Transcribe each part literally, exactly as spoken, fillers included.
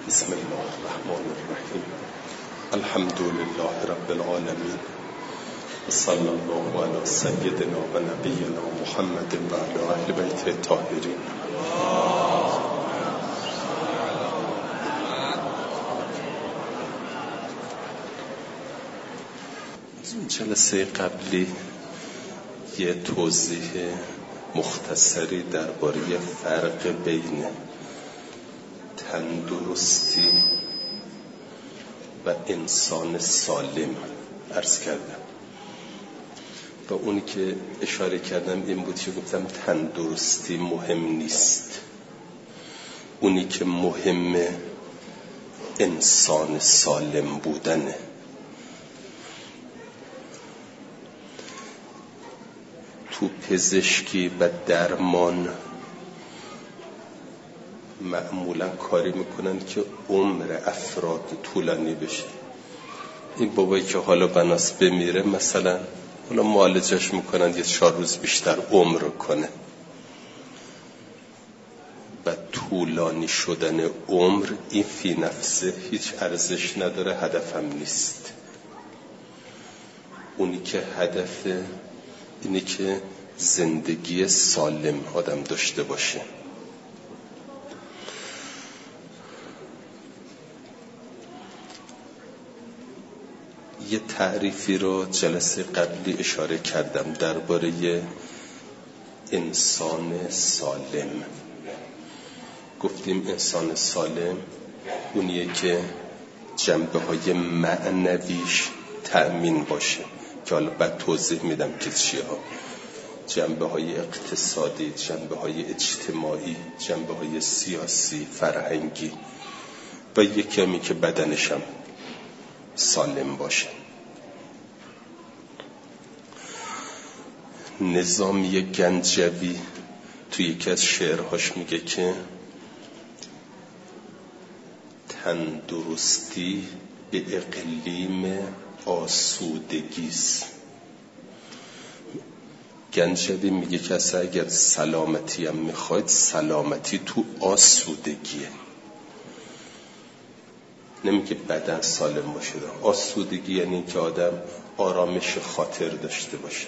بسم الله الرحمن الرحیم. الحمد لله رب العالمین و صلی الله علی سیدنا و نبینا محمد و علی اهل بیت الطاهرین. از اون جلسه قبلی یه توضیح مختصری درباره فرق بین تندرستی و انسان سالم عرض کردم و اونی که اشاره کردم این بود که گفتم تندرستی مهم نیست، اونی که مهمه انسان سالم بودنه. تو پزشکی و درمان معمولا کاری میکنن که عمر افراد طولانی بشه. این بابایی که حالا بناس بمیره مثلا حالا معالجش میکنن یه چهار روز بیشتر عمر کنه و طولانی شدن عمر این فی نفسه هیچ ارزش نداره، هدفم نیست. اونی که هدفه اینه که زندگی سالم آدم داشته باشه. یه تعریفی رو جلسه قبلی اشاره کردم درباره انسان سالم. گفتیم انسان سالم اونیه که جنبه های معنویش تأمین باشه که حالا بعد توضیح میدم که چیه ها. جنبه های اقتصادی، جنبه های اجتماعی، جنبه های سیاسی، فرهنگی و یک کمی که بدنشم سالم باشه. نظامی گنجوی توی یکی از شعرهاش میگه که تندرستی به اقلیم آسودگیست. گنجوی میگه که اصلا اگر سلامتی هم میخواید سلامتی تو آسودگیه، نمیگه بدن سالم باشه. آسودگی یعنی این که آدم آرامش خاطر داشته باشه.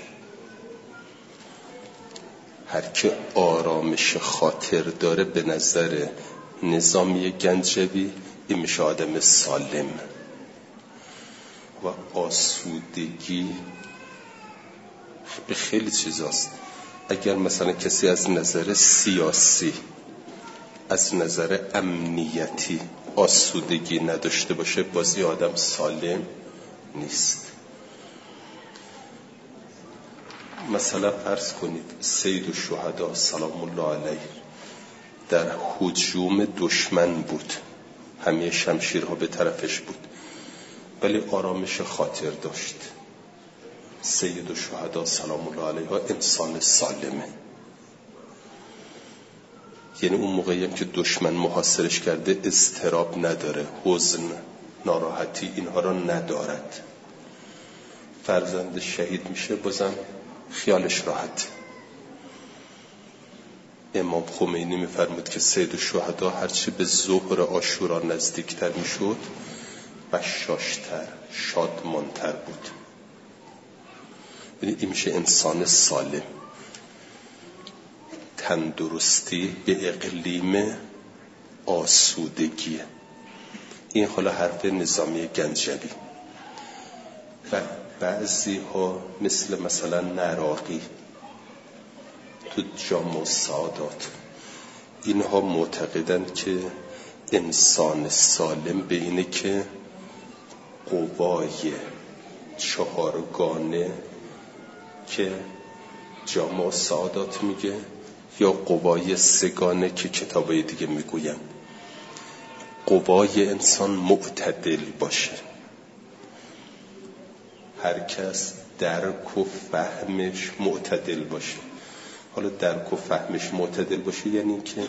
هر که آرامش خاطر داره به نظر نظامی گنجوی این میشه آدم سالم. و آسودگی به خیلی چیزاست. اگر مثلا کسی از نظر سیاسی، از نظر امنیتی آسودگی نداشته باشه بازی آدم سالم نیست. مثلا فرض کنید سید الشهدا سلام الله علیه در هجوم دشمن بود، همه شمشیرها به طرفش بود ولی آرامش خاطر داشت. سید الشهدا سلام الله علیه انسان سالمه. یعنی اون موقعی هم که دشمن محاصرش کرده اضطراب نداره، حزن، ناراحتی اینها را ندارد. فرزند شهید میشه بازم خیالش راحت. امام خمینی میفرمود که سید الشهدا هرچی به ظهر عاشورا نزدیکتر میشد بشاشتر، شادمانتر بود. این میشه انسان سالم. تندرستی به اقلیم آسودگیه. این حالا حرف نظامی گنجوی. و بعضی ها مثل مثلا نراقی تو جامع السعادات اینها معتقدند که انسان سالم به اینه که قوای چهارگانه که جامع السعادات میگه یا قوای سگانه که کتابای دیگه میگوین، قوای انسان معتدل باشه. هر کس درک و فهمش معتدل باشه. حالا درک و فهمش معتدل باشه یعنی که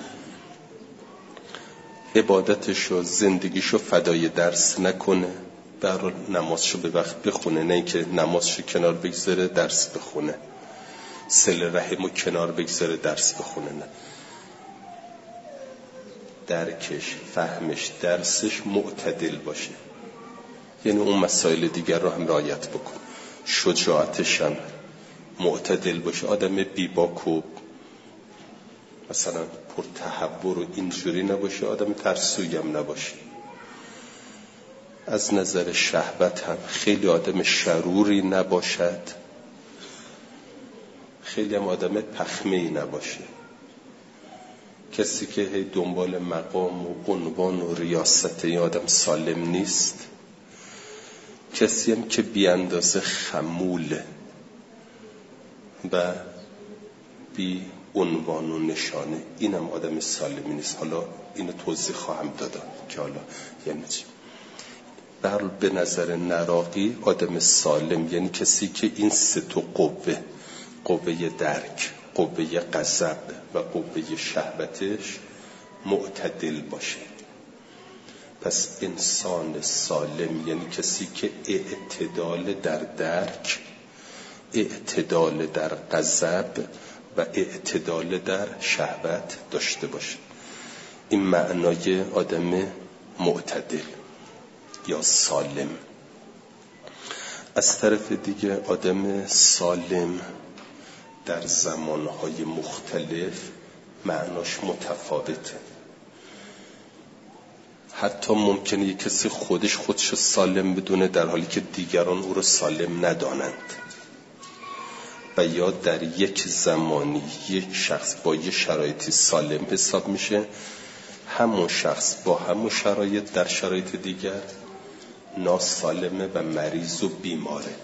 عبادتشو زندگیشو فدای درس نکنه، در نمازشو به وقت بخونه، نه اینکه نمازشو کنار بگذاره درس بخونه، صله رحمو کنار بگذاره درس بخونه. نه، درکش، فهمش، درسش معتدل باشه. یعنی اون مسائل دیگر رو هم رعایت بکن. شجاعتش هم معتدل باشه. آدم بیباک و مثلا پر تهور و اینجوری نباشه، آدم ترسوی هم نباشه. از نظر شهوت هم خیلی آدم شروری نباشد، خیلی هم آدم پخمه‌ای نباشه. کسی که هی دنبال مقام و عنوان و ریاست این آدم سالم نیست. کسی هم که بی اندازه خموله و بی عنوان و نشانه، اینم آدم سالمی نیست. حالا اینو توضیح خواهم دادم که حالا یعنی چی. بر به نظر نراقی آدم سالم یعنی کسی که این سه تا قوه، قوه درک، قوه غضب و قوه شهوتش معتدل باشه. پس انسان سالم یعنی کسی که اعتدال در درک، اعتدال در غضب و اعتدال در شهوت داشته باشه. این معنای آدم معتدل یا سالم. از طرف دیگه آدم سالم در زمانهای مختلف معناش متفاوته. حتی ممکنه یک کسی خودش خودش سالم بدونه در حالی که دیگران او رو سالم ندانند، و یا در یک زمانی یک شخص با یک شرایطی سالم حساب میشه، همون شخص با همون شرایط در شرایط دیگر ناسالمه و مریض و بیماره.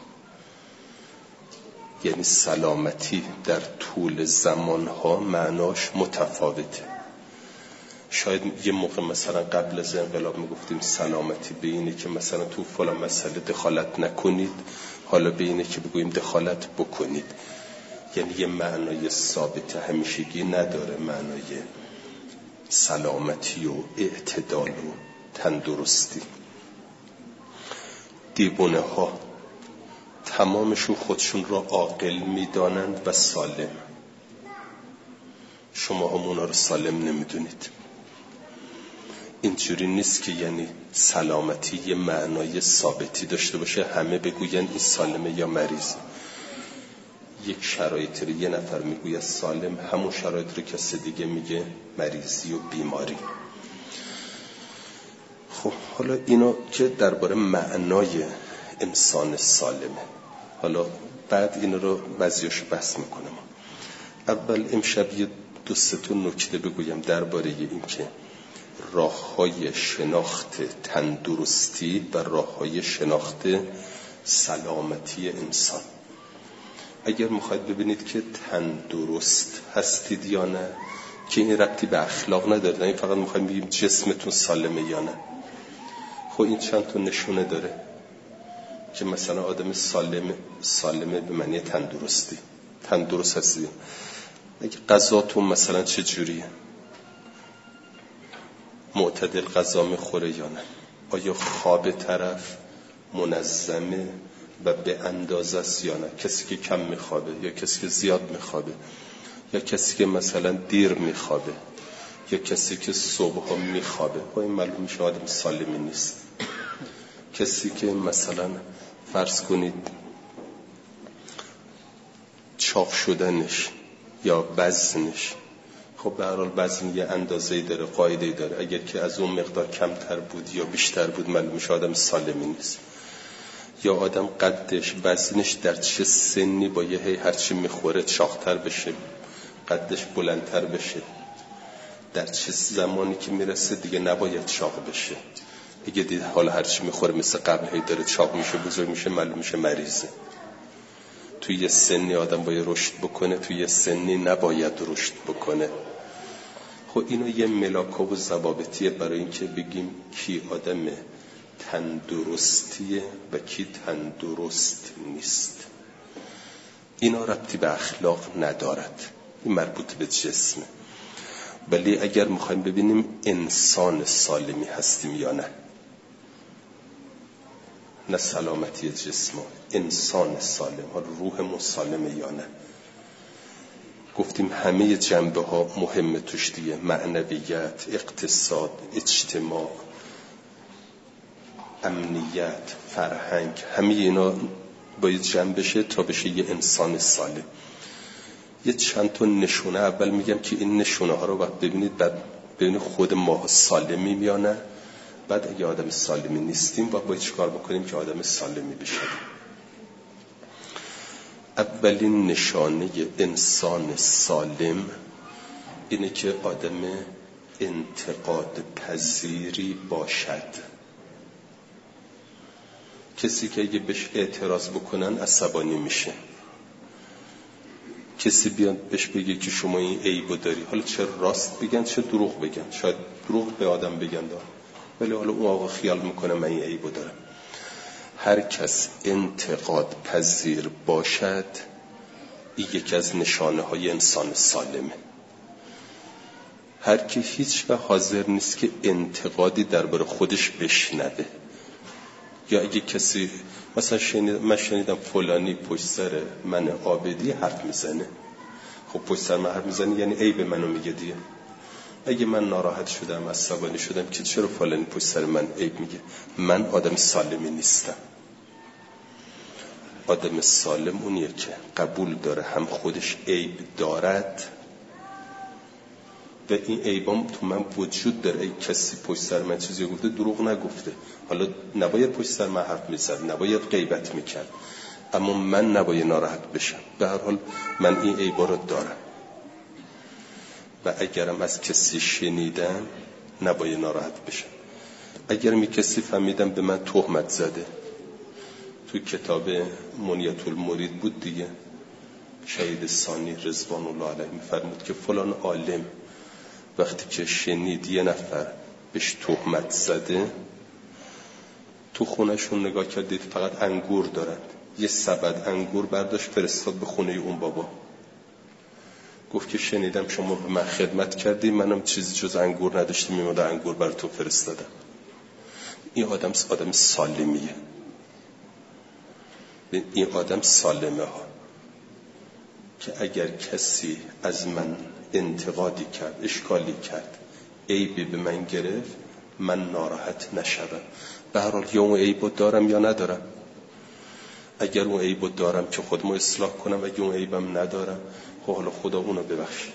یعنی سلامتی در طول زمانها معناش متفاوته. شاید یه موقع مثلا قبل از انقلاب میگفتیم سلامتی به اینه که مثلا تو فلان مسئله دخالت نکنید، حالا به اینه که بگوییم دخالت بکنید. یعنی یه معنای ثابت همیشگی نداره معنای سلامتی و اعتدال و تندرستی. دیوانه ها تمامشون خودشون را عاقل میدانند و سالم. شما هم اونا رو سالم نمیدونید. اینجوری نیست که یعنی سلامتی یه معنای ثابتی داشته باشه همه بگوین این سالمه یا مریض. یک شرایطی رو یه نفر میگوید سالم، همون شرایط رو کسی دیگه میگه مریضی و بیماری. خب حالا اینا که درباره معنای انسان سالمه. حالا بعد این رو بعضیاشو بحث میکنم. اول امشب یه دو سه تا نکته بگویم درباره این که راه‌های شناخت تندرستی و راه‌های شناخت سلامتی انسان. اگر میخواید ببینید که تندرست هستید یا نه، که این ربطی به اخلاق نداره، این فقط میخوایم بگیم جسمتون سالمه یا نه. خب این چند تا نشونه داره که مثلا آدم سالم سالمه به معنی تندرستی. تندرست هستید. اگه غذاتون مثلا چه جوریه؟ معتدل غذا میخوره یا نه؟ آیا خواب طرف منظمه و به اندازه است یا نه؟ کسی که کم میخوابه یا کسی که زیاد میخوابه، یا کسی که مثلا دیر میخوابه یا کسی که صبح ها میخوابه، با این معلوم میشه آدم سالمی نیست. کسی که مثلا فرض کنید چاق شدنش یا وزنش، خب به هر حال وزن یه اندازه‌ای داره، قاعده‌ای داره. اگر که از اون مقدار کمتر بود یا بیشتر بود معلوم میشه آدم سالمی نیست. یا آدم قدش وزنش در چه سنی با یه هی هرچی میخوره چاقتر بشه، قدش بلندتر بشه، در چه زمانی که میرسه دیگه نباید چاق بشه. اگه دید حالا هرچی میخوره مثل قبل هی داره چاق میشه بزرگ میشه معلوم میشه مریضه. توی یه سنی آدم باید رشد بکنه، توی یه سنی نباید رشد بکنه. خب اینو یه ملاکا و ضوابطیه برای این که بگیم کی آدم تندرستیه و کی تندرست نیست. اینا ربطی به اخلاق ندارد، این مربوط به جسمه. ولی اگر میخوایم ببینیم انسان سالمی هستیم یا نه، نه سلامتی جسم، انسان سالم، روح مسالمه یا نه. گفتیم همه جنبه ها مهمه توش دیگه، معنویت، اقتصاد، اجتماع، امنیت، فرهنگ، همه اینا باید جمع بشه تا بشه یه انسان سالم. یه چند تا نشونه اول میگم که این نشونه ها رو وقت ببینید، بعد ببینید خود ما سالمیم یا نه، بعد اگه آدم سالمی نیستیم باید چیکار بکنیم که آدم سالمی بشیم. اولین نشانه انسان سالم اینه که آدم انتقاد پذیری باشد. کسی که اگه بهش اعتراض بکنن عصبانی میشه. کسی بیاد بهش بگه که شما این عیبو داری، حالا چه راست بگن چه دروغ بگن، شاید دروغ به آدم بگن دار، ولی حالا اون آقا خیال میکنه من این عیبو دارم. هر کس انتقاد پذیر باشد این یکی از نشانه های انسان سالمه. هر کی هیچ وقت حاضر نیست که انتقادی درباره خودش بشنوه، یا اگه کسی مثلا شنید من شنیدم فلانی پشت سر من عابدی حرف میزنه، خب پشت سر من حرف میزنه یعنی عیب منو میگه دیگه. اگه من ناراحت شدم عصبانی شدم که چرا فلانی پشت سر من عیب میگه، من آدم سالمی نیستم. آدم سالم اونیه که قبول داره هم خودش عیب دارد و این عیبام تو من وجود داره. ای کسی پشت سر من چیزی گفته دروغ نگفته، حالا نباید پشت سر من حرف میزد، نباید غیبت میکرد، اما من نباید ناراحت بشم. به هر حال من این عیبا رو دارم و اگرم از کسی شنیدم نباید ناراحت بشم. اگرم کسی فهمیدم به من تهمت زده، تو کتاب منیت المرید بود دیگه، شهید ثانی رضوان الله علیه میفرمود که فلان عالم وقتی که شنید یه نفر بهش تهمت زده، تو خونهشون نگاه کردید فقط انگور دارن، یه سبد انگور برداشت فرستاد به خونه اون بابا، گفت که شنیدم شما به من خدمت کردی، منم چیزی جز انگور نداشتم، میمونه انگور براتون فرستادم. این آدم آدم سالمیه. این آدم سالمه ها که اگر کسی از من انتقادی کرد، اشکالی کرد، عیبی به من گرفت، من ناراحت نشدم. به هر حال یا اون عیبو دارم یا ندارم. اگر اون عیبو دارم که خودمو اصلاح کنم، اگر اون عیبم ندارم خب حالا خدا اونو ببخشه.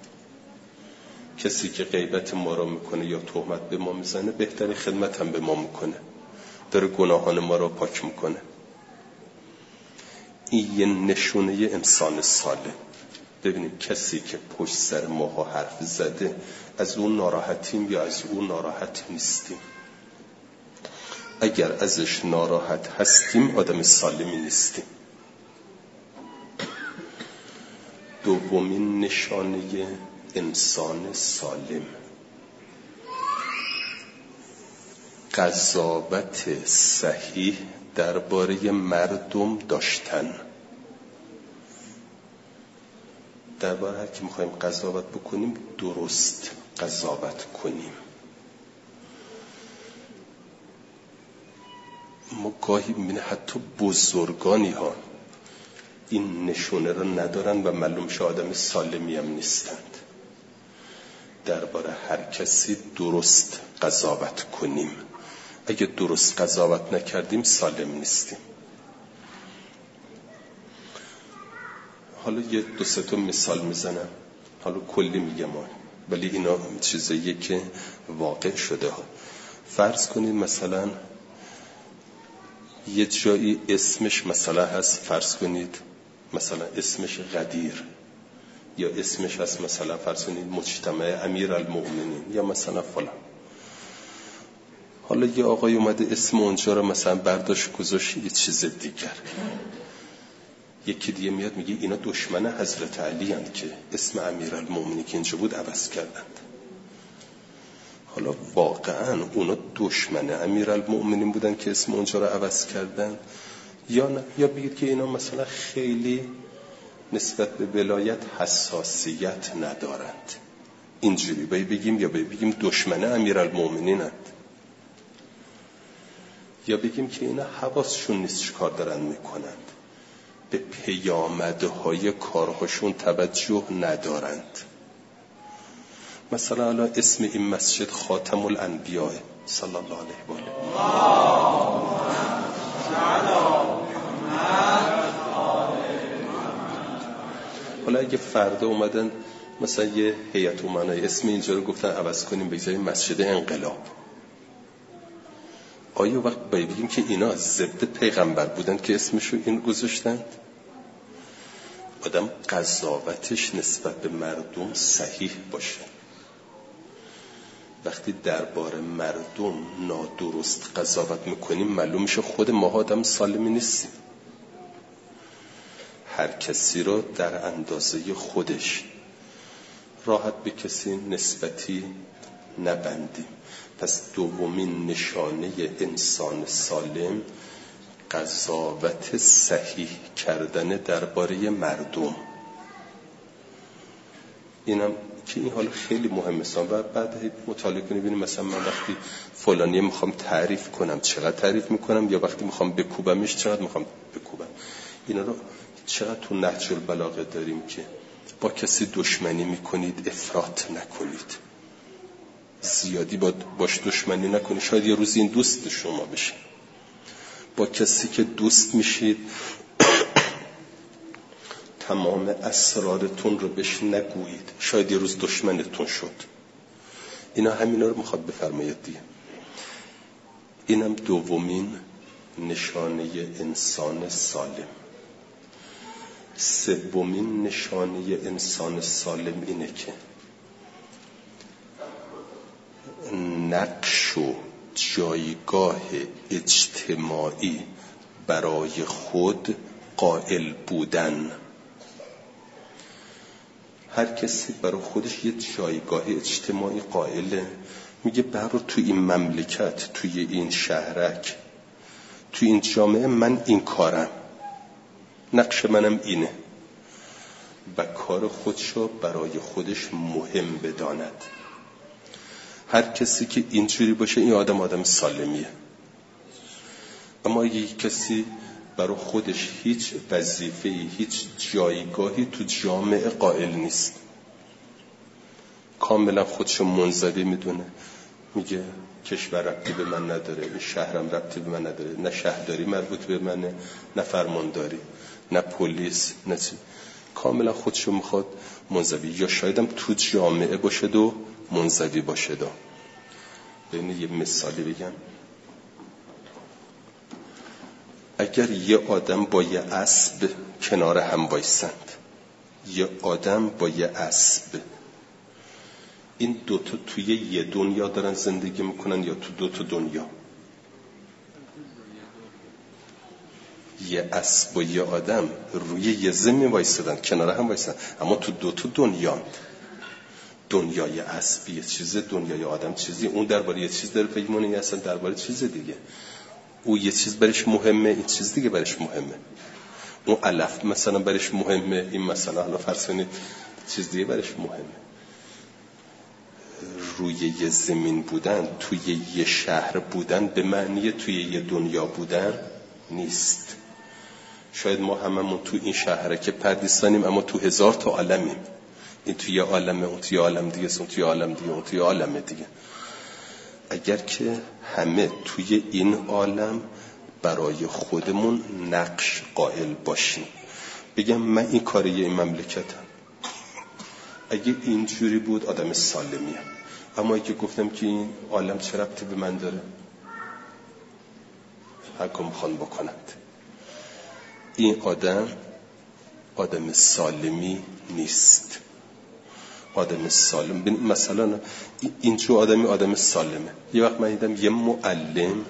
کسی که غیبت ما رو میکنه یا تهمت به ما میزنه بهترین خدمت هم به ما میکنه، داره گناهان ما رو پاک میکنه. این یه نشونه انسان سالم. ببینیم کسی که پشت سر ما حرف زده از اون ناراحتیم یا از اون ناراحت نیستیم. اگر ازش ناراحت هستیم آدم سالمی نیستیم. دومین نشانه انسان سالم قضاوت صحیح درباره مردم داشتن. درباره هر کی میخوایم قضاوت بکنیم درست قضاوت کنیم. ما گاهی میبینه حتی بزرگانی ها این نشونه رو ندارن و معلوم شه آدم سالمی هم نیستند. درباره هر کسی درست قضاوت کنیم. اگه درست قضاوت نکردیم سالم نیستیم. حالا یه دو سه تا مثال میزنم، حالا کلی میگم ولی اینا چیزاییه که واقع شده ها. فرض کنید مثلا یه جایی اسمش مثلا هست، فرض کنید مثلا اسمش قدیر، یا اسمش هست مثلا فرض کنید مجتمع امیرالمؤمنین یا مثلا فلان. حالا یه آقای اومده اسم اونجا رو مثلا برداشت گذاشت یه چیز دیگر. یکی دیگه میاد میگه اینا دشمن حضرت علی هستند که اسم امیرالمؤمنین که اینجا بود عوض کردند. حالا واقعا اونا دشمن امیرالمؤمنین بودن که اسم اونجا رو عوض کردن یا نه؟ یا بگید که اینا مثلا خیلی نسبت به ولایت حساسیت ندارند. اینجوری باید بگیم یا باید بگیم دشمن امیرالمؤمنین هستند، یا بگیم که اینا حواسشون نیست چه کار دارن میکنند. به پیامدهای کارهاشون توجه ندارند. مثلا الان اسم این مسجد خاتم الانبیاء صلی الله علیه و آله. حالا اگه فردا اومدن مثلا یه هیئت امنای اسم اینجا رو گفتن عوض کنیم بگذاریم مسجد انقلاب، آیا وقت باید بگیم که اینا ضد پیغمبر بودن که اسمشو این گذاشتند؟ آدم قضاوتش نسبت به مردم صحیح باشه. وقتی درباره مردم نادرست قضاوت میکنیم معلوم میشه خود ما آدم سالمی نیستیم. هر کسی رو در اندازه خودش، راحت به کسی نسبتی نبندیم. پس دومین نشانه انسان سالم قضاوت صحیح کردن درباره مردم. اینم که این حالا خیلی مهمه. و بعد مطالعه کنی ببینیم مثلا من وقتی فلانی میخوام تعریف کنم چقدر تعریف میکنم، یا وقتی میخوام بکوبمش چقدر میخوام بکوبم. اینا رو چقدر تو نهج البلاغه داریم که با کسی دشمنی میکنید افراط نکنید، زیادی با باش دشمنی نکنید، شاید یه روز این دوست شما بشه. با کسی که دوست میشید تمام اسرارتون رو بهش نگویید، شاید یه روز دشمنتون شد. اینا همینا رو میخواد بفرمایید دیگه. اینم دومین نشانه انسان سالم. سومین نشانه انسان سالم اینه که نقش و جایگاه اجتماعی برای خود قائل بودن. هر کسی برای خودش یه جایگاه اجتماعی قائله، میگه برای تو این مملکت، توی این شهرک، توی این جامعه من این کارم، نقش منم اینه، و کار خودشو برای خودش مهم بداند. هر کسی که اینجوری باشه این آدم آدم سالمیه. اما یک کسی برای خودش هیچ وظیفه‌ای، هیچ جایگاهی تو جامعه قائل نیست، کاملا خودشو منزوی میدونه، میگه کشور ربطی به من نداره، این شهرم ربطی به من نداره، نه شهرداری مربوط به منه، نه فرمانداری، نه پلیس، نه چی. کاملا خودشو میخواد منزوی، یا شایدم تو جامعه باشه و منزوی باشه. دا ببین یه مثالی بگم. اگر یه آدم با یه اسب کنار هم وایسند، یه آدم با یه اسب، این دوتا توی یه دنیا دارن زندگی میکنن یا تو دوتا دنیا؟ یه اسب و یه آدم روی یه زمین وایسادن، کنار هم وایسادن، اما تو دوتا دنیا. دنیای اسب یه چیزه، دنیای آدم چیزی. اون درباره یه چیز داره فکر می‌کنه، اصلا درباره چیز دیگه. او یه چیز برش مهمه، این چیز دیگه برش مهمه. اون علف مثلا برش مهمه، این مثلا حالا فرض کنید چیز دیگه برش مهمه. روی یه زمین بودن، توی یه شهر بودن به معنی توی یه دنیا بودن نیست. شاید ما هممون تو این شهره که پردیسانیم، اما تو هزار تا عالمیم. این توی عالمه، اون توی عالم دیگه، اون توی عالم دیگه، اون توی عالم دیگه. اگر که همه توی این عالم برای خودمون نقش قائل باشیم، بگم من این کاری این مملکتم، اگه اینجوری بود آدم سالمیه. اما اگه گفتم که این عالم چه ربطی به من داره، هر کم خوان بکنند، این آدم آدم سالمی نیست. آدم سالم مثلا اینجور آدمی آدم سالمه. یه وقت من دیدم یه معلم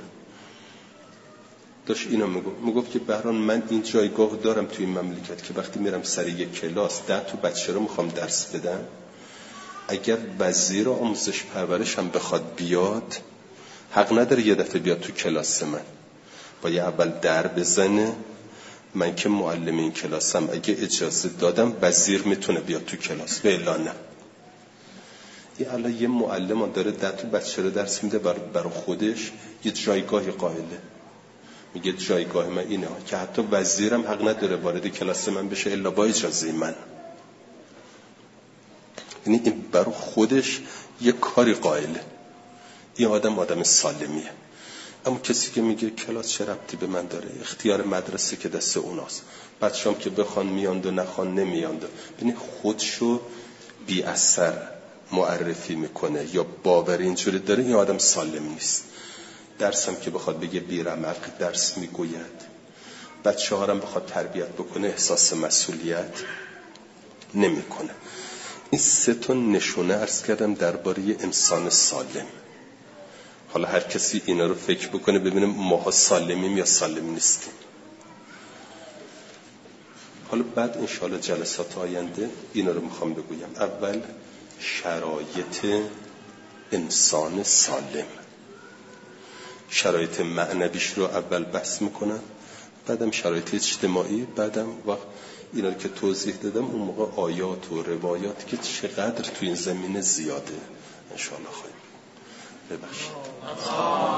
داشت اینو میگفت، میگفت که بهران من این جایگاه دارم توی این مملکت که وقتی میرم سر یک کلاس ده تا بچه رو میخوام درس بدم، اگر وزیر آموزش پرورش هم بخواد بیاد، حق نداره یه دفعه بیاد تو کلاس من، باید اول در بزنه. من که معلم این کلاسم، اگه اجازه دادم وزیر میتونه بیاد تو کلاس، به الا نه. این الان یه معلم داره ده تا بچه رو درس میده، برای خودش یه جایگاهی قائله. میگه جایگاه من اینه که حتی وزیرم حق نداره وارد کلاس من بشه الا با اجازه من. یعنی این برای خودش یه کاری قائله. این آدم آدم سالمیه. اما کسی که میگه کلاس چه ربطی به من داره، اختیار مدرسه که دست اوناست، بچه‌ام که بخوان میاند و نخوان نمیاند، ببین خودشو بی اثر معرفی میکنه یا باور اینجوری داره، این آدم سالم نیست. درسم که بخواد بگه بیرمق درس میگوید، بچه ها هم بخواد تربیت بکنه احساس مسئولیت نمیکنه. این سه تا نشونه عرض کردم درباره انسان سالم. حالا هر کسی اینا رو فکر بکنه ببینه ماها سالمیم یا سالم نیستیم. حالا بعد انشاءالله جلسات آینده اینا رو میخوام بگویم. اول شرایط انسان سالم، شرایط معنویش رو اول بحث میکنم، بعدم شرایط اجتماعی، بعدم وقت اینا رو که توضیح دادم اون موقع آیات و روایات که چقدر تو این زمینه زیاده انشاءالله خواهیم. ببخشید.